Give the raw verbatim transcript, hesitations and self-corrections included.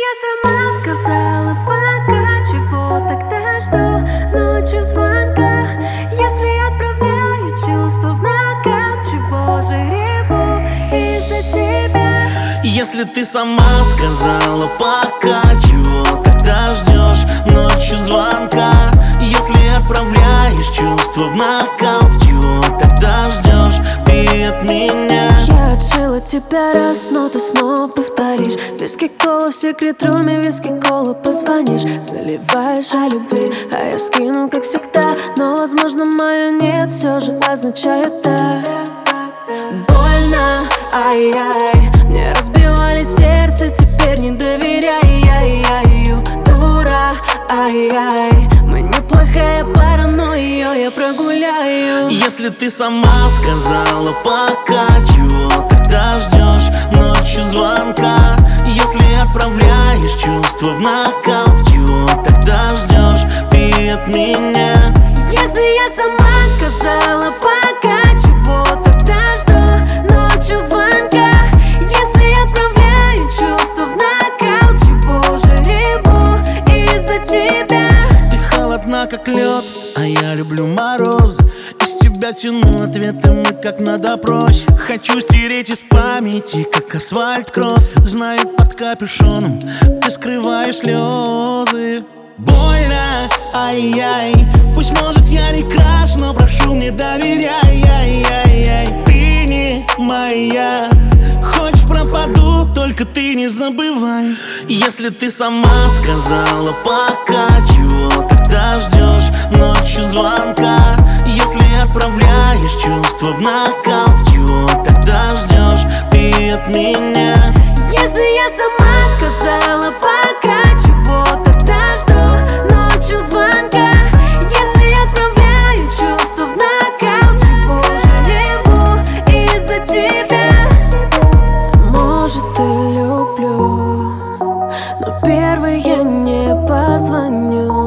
я сама сказала пока, чего тогда жду ночью звонка. Если отправляю чувства в нокаут, чего же гребу из-за тебя? Если ты сама сказала пока, чего тогда ждешь ночью звонка? Если отправляешь чувства в нокаут, чего тогда ждешь ты от меня? Я отшила тебя раз, но ты снова повторишь. Виски кола в секрет-руме, виски кола позвонишь. Заливаешь о любви, а я скину, как всегда. Но, возможно, мое нет все же означает да. Больно, ай-яй, мне разбивали сердце, теперь не доверяй, ай-яй, дура, ай-яй. Мы неплохая пара, но ее я прогуляю. Если ты сама сказала пока, чего тогда ждешь ночью звонка? Если отправляешь чувства в нокаут, чего тогда ждешь ты от меня? Если я сама сказала пока, чего тогда жду ночью звонка? Если отправляю чувства в нокаут, чего же реву из-за тебя? Ты холодна, как лед, а я люблю морозы. Из тебя тяну ответы, мы как на допросе. Хочу стереть из памяти, как асфальт-кросс. Знаю, под капюшоном ты скрываешь слезы. Больно, ай-яй, пусть, может, я не краш, но прошу, мне доверяй, ай-яй-яй. Ты не моя, хочешь пропаду, только ты не забывай. Если ты сама сказала пока, чего тогда ждешь ночью звонка? Если отправляешь чувства в нокаут, чего тогда ждешь ты от меня? Если я сама сказала пока, чего тогда жду ночью звонка? Если отправляю чувства в нокаут, чего же реву из-за тебя? Может, и люблю, но первый я не позвоню.